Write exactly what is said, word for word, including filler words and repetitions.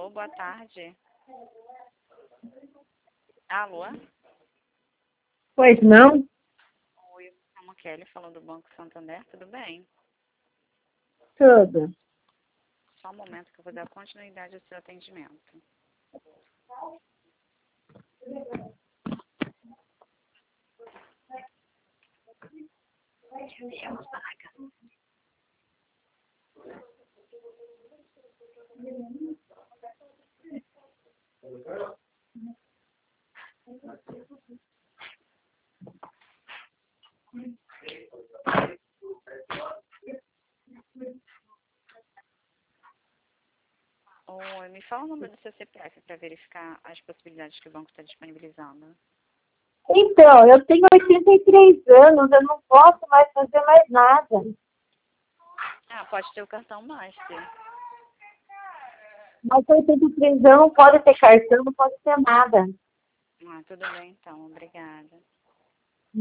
Alô, boa tarde. Alô? Pois não? Oi, eu sou a Kelly, falando do Banco Santander, tudo bem? Tudo. Só um momento que eu vou dar continuidade ao seu atendimento. Oi, me fala o número do seu C P F para verificar as possibilidades que o banco está disponibilizando. Então, eu tenho oitenta e três anos, eu não posso mais fazer mais nada. Ah, pode ter o cartão Master. Mas oitenta e três anos não pode ter cartão, não pode ter nada. Ah, tudo bem então, obrigada.